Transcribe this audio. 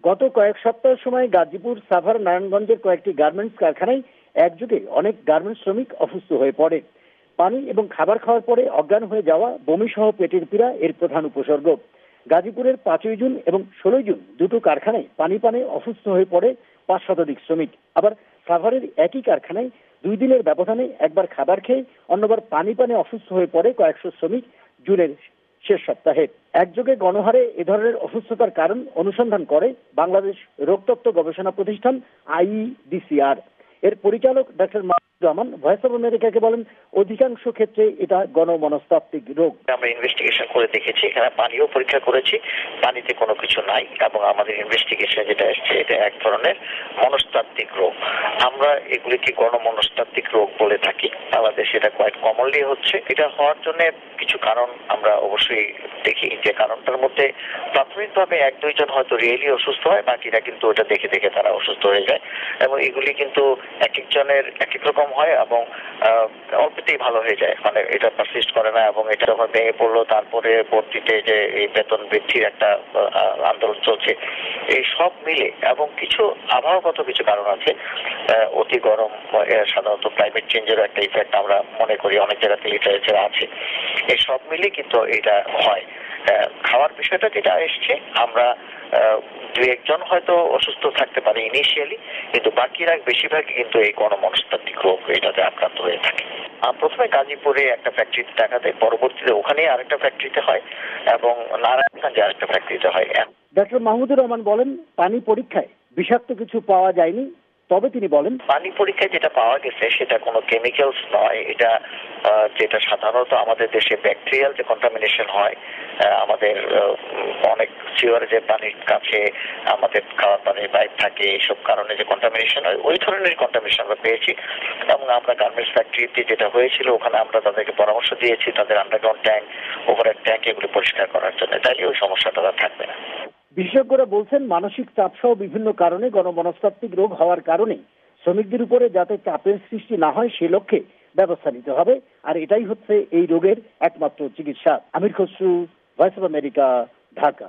গত কয়েক সপ্তাহ সময় গাজীপুর, সাভার, নারায়ণগঞ্জের কয়েকটি গার্মেন্টস কারখানায় একযোগে অনেক গার্মেন্টস শ্রমিক অসুস্থ হয়ে পড়ে। পানি এবং খাবার খাওয়ার পরে অজ্ঞান হয়ে যাওয়া, বমি সহ পেটের পীড়া এর প্রধান উপসর্গ। গাজীপুরের 5 জুন এবং 16 জুন দুটো কারখানায় পানি অসুস্থ হয়ে পড়ে 5 শতাধিক শ্রমিক। আবার সাভারের একই কারখানায় 2 দিনের ব্যবধানে একবার খাবার খেয়ে অন্যবার পানি অসুস্থ হয়ে পড়ে কয়েকশো শ্রমিক জুনের শেষ সপ্তাহে। একযোগে গণহারে এ ধরনের অসুস্থতার কারণ অনুসন্ধান করে বাংলাদেশ রোগতত্ত্ব গবেষণা প্রতিষ্ঠান IEDCR। এর পরিচালক doctor Mahmudur Rahman voice of আমেরিকাকে বলেন, অধিকাংশ ক্ষেত্রে এটা গণমনস্তাত্ত্বিক রোগ। আমরা ইনভেস্টিগেশন করে দেখেছি, এখানে পানিও পরীক্ষা করেছি, পানিতে কোনো কিছু নাই এবং আমাদের ইনভেস্টিগেশন যেটা এসেছে এটা এক ধরনের মনস্তাত্ত্বিক রোগ। আমরা এগুলিকে গণমনস্তাত্ত্বিক রোগ বলে থাকি। বাংলাদেশে এটা কোয়াইট কমনলি হচ্ছে। এটা হওয়ার জন্য কিছু কারণ আমরা অবশ্যই দেখি, যে কারণটার মধ্যে প্রাথমিকভাবে 1-2 জন হয়তো রিয়েলি অসুস্থ হয়, বাকিরা কিন্তু ওটা দেখে দেখে তারা অসুস্থ হয়ে যায় এবং এগুলি কিন্তু এক একজনের এক এক রকম হয় এবং অল্পতেই ভালো হয়ে যায়, মানে এটা পারসিস্ট করে না এবং এটা যখন ভেঙে পড়লো তারপরে পরবর্তীতে যে এই বেতন বৃদ্ধির একটা আন্দোলন চলছে, এই সব মিলে এবং কিছু আবহাওয়াগত কিছু কারণ আছে, অতি গরম, সাধারণত ক্লাইমেট চেঞ্জের একটা ইফেক্ট আমরা মনে করি অনেক জায়গাতে লিটারেচার আছে, এই সব মিলে কিন্তু এটা হয়। খাওয়ার বিষয়টা যেটা এসছে, আমরা 2-1 জন হয়তো অসুস্থ থাকতে পারে ইনিশিয়ালি, কিন্তু বাকিরা বেশিরভাগই কিন্তু এই গণমনস্তাত্ত্বিক রোগ এটাতে আক্রান্ত হয়ে থাকে। প্রথমে গাজীপুরে একটা ফ্যাক্টরিতে দেখা দেয়, পরবর্তীতে ওখানেই আরেকটা ফ্যাক্টরিতে হয় এবং নারায়ণগঞ্জে আরেকটা ফ্যাক্টরিতে হয়। ডক্টর মাহমুদুর রহমান বলেন, পানি পরীক্ষায় বিষাক্ত কিছু পাওয়া যায়নি, তবে তিনি বলেন পানি পরীক্ষায় যেটা পাওয়া গেছে সেটা কোনো কেমিক্যালস নয়, এটা যেটা সাধারণত আমাদের দেশে ব্যাকটেরিয়াল যে কন্টামিনেশন হয়, আমাদের অনেক সিওয়ার যে পানির কাছে আমাদের খাওয়ার পানির পাইপ থাকে, এইসব কারণে যে কন্টামিনেশন হয় ওই ধরনের কন্টামিনেশন আমরা পেয়েছি এবং আমরা গার্মেন্টস ফ্যাক্টরিতে যেটা হয়েছিল ওখানে আমরা তাদেরকে পরামর্শ দিয়েছি তাদের আন্ডারগ্রাউন্ড ট্যাঙ্ক, ওভারহেড ট্যাঙ্ক এগুলো পরিষ্কার করার জন্য, তাইলে ওই সমস্যাটা থাকবে না। বিশেষজ্ঞরা বলছেন, মানসিক চাপ সহ বিভিন্ন কারণে গণমনস্তাত্ত্বিক রোগ হওয়ার কারণে শ্রমিকদের উপরে যাতে চাপের সৃষ্টি না হয় সে লক্ষ্যে ব্যবস্থা নিতে হবে, আর এটাই হচ্ছে এই রোগের একমাত্র চিকিৎসা। Amir Khasru, voice of America, Dhaka.